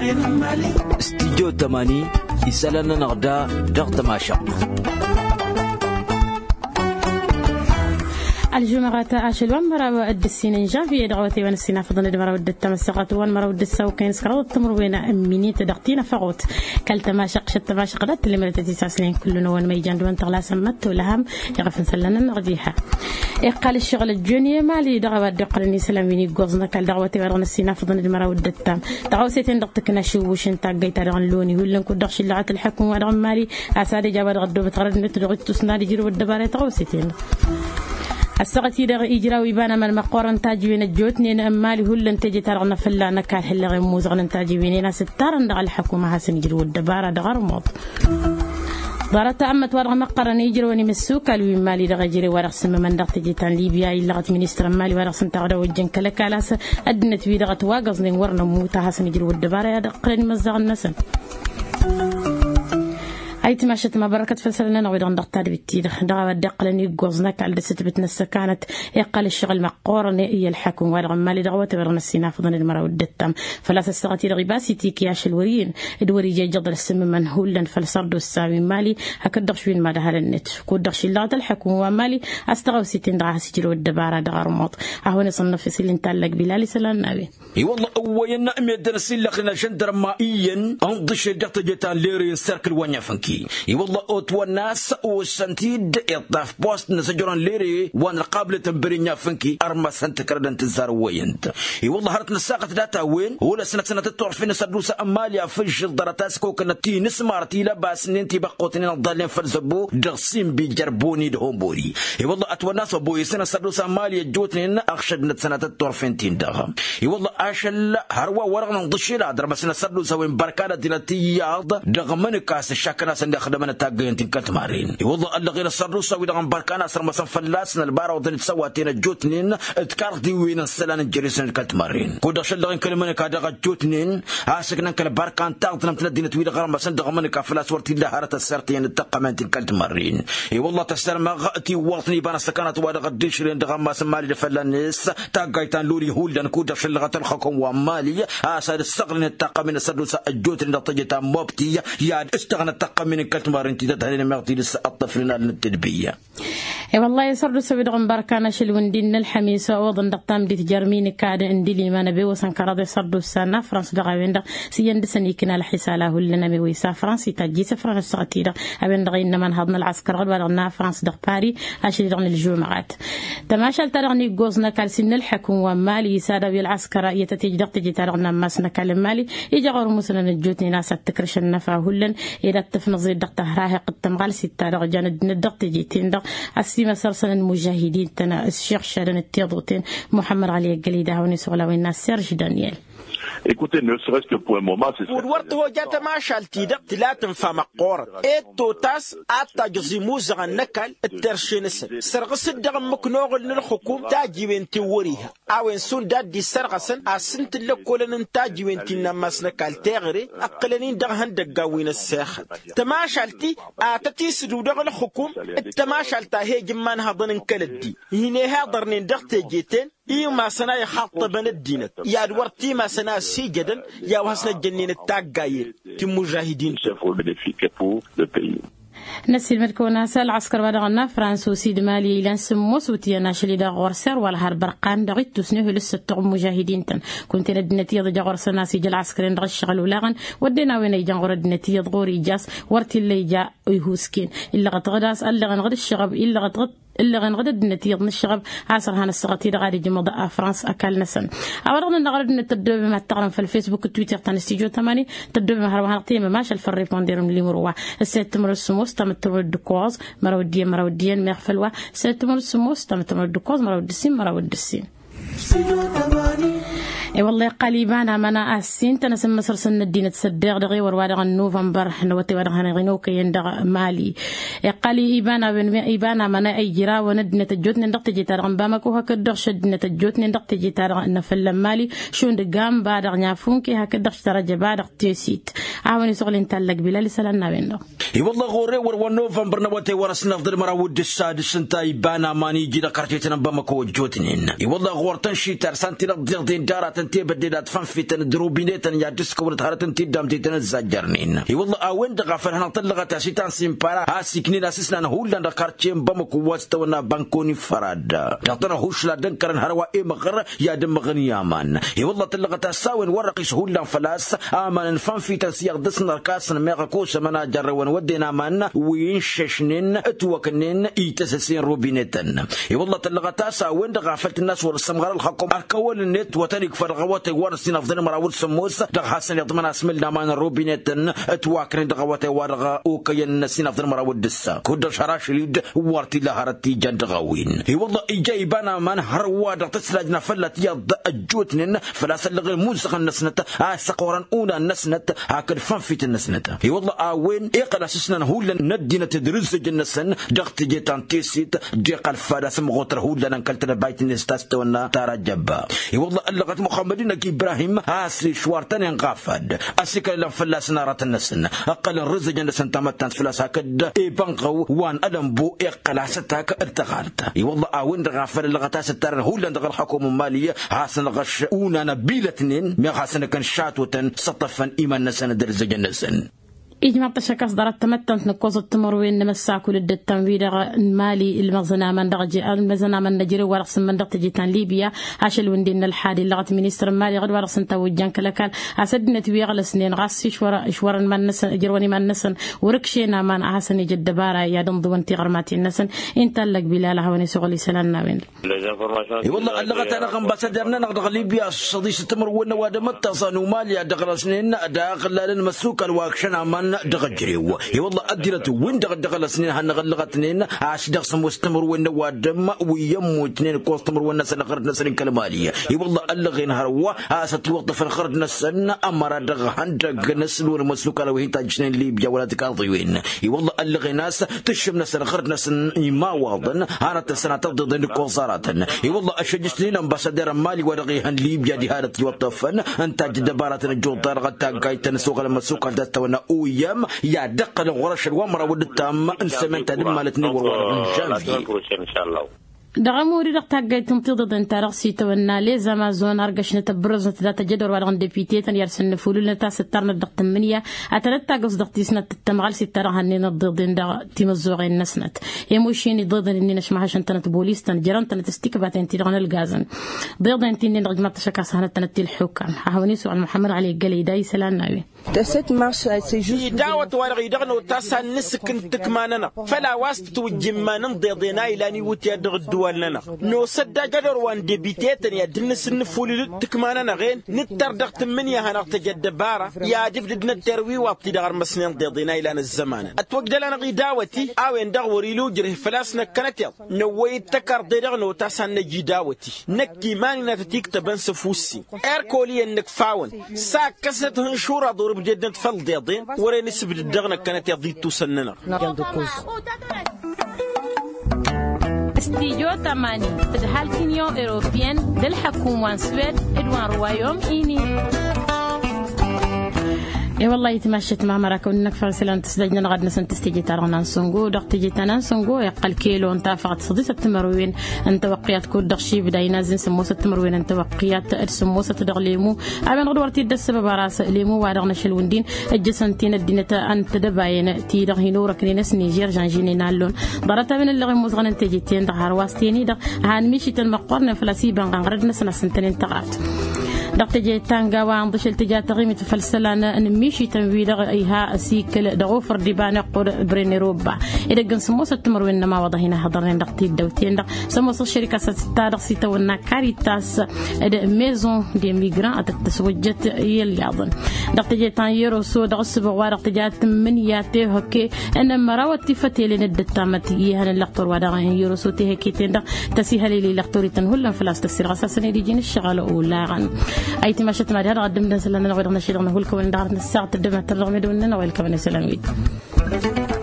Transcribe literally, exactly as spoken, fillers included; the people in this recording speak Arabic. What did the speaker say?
استديو ثمانية يسألنا نغدا دغت ما شق الجمعة عاشل ومرة ود السنين جافي دعوتي ونسينا فضل مرة ود التمسقات ومرة ود السوكين سكرات التمر وين أمني تدقتينا فغوت كالتماشق شتماشق رات اللي مرة تسع سنين كلنا وين ميجان دون تغلا سمت ولهم يغفن سلنا نغديها يقال الشغل الجوني مالي دعوة دقرني سلاميني جوزنا كالدعوتي ونسينا فضل مرة ود التم دعوتين دقتك نشوش انت جيت على لوني ولا نكون دخش اللعات الحكم ودعم مالي عسادي جابر غدو بتغرد نتدغت تسنادي جيرو الدبارة دعوتين السقتي دغ إجراء ويبانا من مقارن تاجوين الجوتنين أمالي هو اللي نتجي ترغنا فلا نكال حل غير موزغن تاجوين ناس التارن دغ الحكومة هاسن يجروا الدبارة دغ رمض ضارت أمت ورغ مقارن يجروني مسوك الوين مالي دغ جري ورغ سم من دغ تجي تان ليبيا إلا غت منيستر مالي ورغ سنتغدا وجن كلك علاس أدنت في دغ تواقص نين ورنا موتا هاسن يجروا الدبارة دغ قرن مزغ النسن أيت ما شت ما بركة فسرنا نعود عند قطار بالتير دعوة دقلني جوزناك على دست بتنسى كانت يقال الشغل مقارن هي الحكم والعمال دعوة ورنا السنة فضل المرة ودتم فلا تستغطي الغباسي تيكياش الورين الوري جاي جدر السم منهولا فالصرد السامي مالي هكذا شوين ما ده النت كود شلات الحكم ومالي استغوا ستين دعاء سجلوا الدبارة دعاء رمط أهون صنف سلين تلق بلالي سلام نبي اي والله وين نعم يدرس لنا شندر مائيا انضش دقت جتان ليري سيركل وين فنكي اي والله اوت والناس والسنتيد يطاف بوست نسجرون ليري وانا قابله تنبرينيا فنكي ارما سنت كردن تزار وينت اي والله هرت نساقه داتا وين ولا سنه سنه تطور في نسدوس اماليا فجل درتاسكو كنتي نسمارتي لباس ننتي بقوتني نضلين فرزبو دغسين بيجربوني دهم بوري اي والله ات والناس ابوي سنه سدوس اماليا جوتني اخشد سنه تطور فينتين دغم اي والله اشل هروا ورغنا نضشيلا درب سنه سدوس وين بركاده دلتي دغمن كاس الشكنا سند خدمنا تاغين تنكت مارين والله الله غير الصدوس ودغم بركانا سر مسن فلاسنا البارا ودن سواتين جوتنين تكارتي وين السلان جريسن كت مارين كودش لغين كلمه كادغ جوتنين اسكن كل بركان تاغتنا تندين تويد غرم سند دغمن كفلاس ورتي لهارت السرتين تقمن تنكت مارين اي والله تسلم غاتي وطني بان سكنات ودغ دشرين دغم سمالي فلانيس تاغايتان لوري هولدن كودش لغت الحكم ومالي اسد الصقل التقمن السدوس الجوتن دطجتا موبتي يا استغنى التقمن كتمار انت تدهن مغتي لسه الطفلنا للتدبيه اي والله يسر سوي دغم بركانا شلون دين الحميس وضن دقام دي جرمين كاد اندي لي ما نبي وسنكراد سردو سنه فرنسا دغاوين سيند سنيكنا الحساله لنا مي ويسا فرنسا تجي فرنسا ساتيدا ابن دغين من هضنا العسكر غدنا فرنسا دغ باري اشي دغن الجمعات تماشى ترغني غوزنا كالسن الحكم ومالي ساده بالعسكر يتتج دغ تجي ترغنا ماسنا كلام مالي يجي غير مسلم الجوتني ناس تكرش النفا هلن الى تفنزي دغ تهراه قد مغال ستة دغ جاند ندغ تجي تندغ السيما سرسل المجاهدين تنا الشيخ شادن التيضوتين محمد علي الجليده هوني سولا والناس سيرج دانيال. Écoutez, ne serait-ce que pour un moment, c'est ça. ورورت هو جات ما شالتي دق تلاتن فما قورت إتو تاس أتا جزيموز عن نكال الترشينس سرقس الدغم مكنوغل للحكوم تاجي وين توريها أو إن سون داد دي سرقسن أسنت لكولن تاجي وين تنمس نكال تغري أقلنين دغهن دقاوين الساخن تما شالتي أتتي سدو دغ الحكوم التما شالتا هي جمان هضن كالدي هنا هادرنين دغ تجيتين إيو ما سنا يحط بن الدين يا دورتي ما سنا سيجدن يا وحسنا الجنين التاقاير كمجاهدين نسي المركونة سال عسكر بدغنا فرنسا وسيد مالي إلى سموس وتيانا شلي دا غورسر والهار برقان دغيت تسنيه لسه تغم مجاهدين تن كنت ندنتي ضد غورسر ناس يجي العسكرين دغ الشغل ولغن ودينا وين يجي غور الدنتي غوري جاس ورتي اللي جا يهوسكين إلا غتغداس إلا غنغد الشغب إلا غتغد اللي غنغد الدنتي ضن الشغب عصر هان الصغتي غادي جمضاء فرنسا أكل نسن أورغنا نغرد نتدب ما تقرن في الفيسبوك تويتر تنستيجو ثماني تدب ما هربها قيمة ماشى الفري بونديرم اللي مروا السيد تمر السموس تم تمر الدكواز مروديا مروديا مغفلوا السيد تمر السموس تم تمر الدكواز مرود السين مرود السين اي والله قليبانا منا اسين تنسم مصر سن الدين تصدق دغي ورواده نوفمبر حنوتي ورغ هنغنوك يندغ مالي قالي ايبانا بن ايبانا منا اي جرا وندنه تجوتني ندق تجي ترغم بامكو هكدغ شدنه تجوتني ندق تجي ترغ ان فل مالي شون دغام بادغ نافونكي هكدغ ترجه بادغ تيسيت عاوني شغل نتلق بلال سلنا بينه اي والله غوري ور نوفمبر نوتي ورسنا فضل مراود السادس انت ايبانا ماني جي ذكرتي بامكو جوتني اي والله غورتن شي ترسنتي لدين دارات تنتي بديلات فان في تندروبينيت يا ديسكو ولتهارة تنتي دام تيتن الزجرنين اي والله اوين دغافر هنا طلغه تاسيتان سيمبارا ها سيكنين اسسنا هولان دكارتشيم بمكو واستونا بانكوني فراد دغتنا هوشلا دنكرن هروا اي مغر يا دم غنيامان اي والله طلغه تساوين ورقيش هولان فلاس امان فان في تسيق دسنا كاسن ميغكوس منا جرون ودينا مان وينششنين اتوكنين يتسسين روبينيتن اي والله طلغه تساوين دغافلت الناس ورسمغر الحكم اركول النت وتنك فرغوات ورسين افضل مراول سموس دغ حسن يضمن اسملنا مان روبينيتن اتواكرين دغوات ورغا وكين نسين افضل مراول دسا كود شراش ليد ورتي لهرتي جندغاوين اي والله ايجاي بنا من هروا دغ تسلاجنا فلت يض اجوتنن فلا سلغ موسخ النسنت اسقورن اونا النسنت هاكد فنفيت النسنت اي والله اوين اقلا سسنا هول ندينا تدرس جنسن دغت جيتان تيسيت ديق الفادس مغوتر هول لنا كلتنا بايت نستاستونا ترجبا اي والله لغت محمدين ابراهيم اسي شوارتن انقافد اسكل لن فلاسنا رات النسن اقل الرزق جنسن تمتن فلاس هكد اي بنقو وان ادم بو اقلا ستاك ارتغارت اي والله اوين دغافر لغتا ستر هول دغ الحكومه الماليه حسن غش اونا نبيلتنين ما حسن كان شاتوتن سطفن ايمان نسن درز جنسن إجماع تشكى صدرت تمتن نقوز التمروين نمسا كل التنفيذ المالي المغزنا من درجة المغزنا من نجري ورقص من درجة جيتان ليبيا عشان وندين الحادي لغت مينستر المالي غد ورقص توجان كلكال أسدنا تبيع لسنين غاس شوار شوار من نسن جرواني من نسن وركشينا من أحسن جد بارا يا دم ضوان تغرماتي النسن إنت لك بلالها وني سغلي سلنا وين والله اللغة أنا غم بسدرنا نقدر ليبيا صديق التمروين وادمت تصانو مالي دغل سنين داخل للمسوق الواكشنا من دغجريو اي والله اديرت وين دغدغ سنين هنغلغتنين عاش دغ مستمر وين وادم ويمو اثنين كوستمر وين سنه خرجنا سنين كلماليه اي والله الغين هروا اسات وقف خرجنا سنه امر دغ هندغ نسل والمسلوك لو هي تاجنين ليبيا ولا تقاضيين اي والله الغي ناس تشمنا سنه خرجنا سن ما واضن انا سنه تضد الكوزارات اي والله اشجتني امباسادر مالي ورغيهن ليبيا دي هذا توطفن انتاج دبارات الجوطر غتا قايتن سوق المسوق دستونا يم يا دقل غرش الومر ودتام انسمنت دمالتني والجانفي ان شاء الله دغموري رق تاجيتم تضد انت رقصي تونا لي زامازون ارقش نتبرز ذات جدور ولا ديبيتيتن يرسن فولو نتا سترنا دق ثمانية اتلتا قص دق تسنه التمغل سترا هنين ضد دا تيم الزوغين نسنت يموشيني ضد اني نشمع عشان تنت بوليس تنجرن تنت استكبات انت غن الغازن ضد انت اني رجمت تشكا سنه تنت الحكام حاوني سؤال محمد علي قال داي سلام cette marche c'est juste دعوة ورغي دغنو تاسا نسكن تكماننا فلا واسط وجمان ضدنا الى ني وتي دغ لنا نو سدا جدر وان ديبيتيتن يا دنس نفول تكماننا غين نتر دغت من يا هنا تجدباره يا دفد نتروي وابتي دغر مسنين ضدنا الى الزمان اتوقد لنا غي دعوتي اوين دغوري لو جري فلاسنا كانت نوي تكر دغنو تاسا نجي دعوتي نكي ماننا تيك تبنس فوسي اركولي انك فاون ساكست هنشوره ضرب جدا تفل ديضين وري نسبة الدغنة كانت يضيد توسننا استيجو تماني تدحال كينيو إيروبيان دل حكومة سويد إدوان روايوم إيني اي والله يتمشت مع مراك ونك فرسلان تسدجنا غد نسن تستيجي تارغنا نسونغو دق تيجي تانا نسونغو يقل كيلو انت فقط صديس التمروين انت وقيات كود دغشي بدا ينازل سموسه التمروين انت وقيات سموسه تدغليمو ابن غدورتي دس ببراس ليمو وادغنا شلوندين اجسنتين الدينتا انت دباين تي دغينو ركني ناس نيجير جانجيني نالون ضرت من اللي مزغن انت جيتين دغار واستيني دغ هان مشيت المقرن فلاسي بان غرد نسنا سنتين تغات دقت جي تانغا وان ضشل تجا تغيمة فلسلانة نميشي تنويد ايها اسيكل دغوفر ديبان قر بريني روبا اذا كان سموسه التمروين ما وضهنا هضرين دقتي الدوتين دق سموسه الشركه ستار سيتا ونا كاريتاس اد ميزون دي ميغران اتتسوجت يلي اظن دقت جي تان يورو سو دق سبع ورق تجات من ياتي هوكي ان مراوتي فتيل ندتامت يهن اللقطور ودا يورو سو تي هكيتين دق تسهل لي لقطوري تنهل فلاس تسير اساسا يجين الشغل اولا غن اي تمشت ما دار قدمنا سلنا نغير نشيد نقول لكم ان دارنا الساعه تدمت الرغم دوننا ويلكم سلام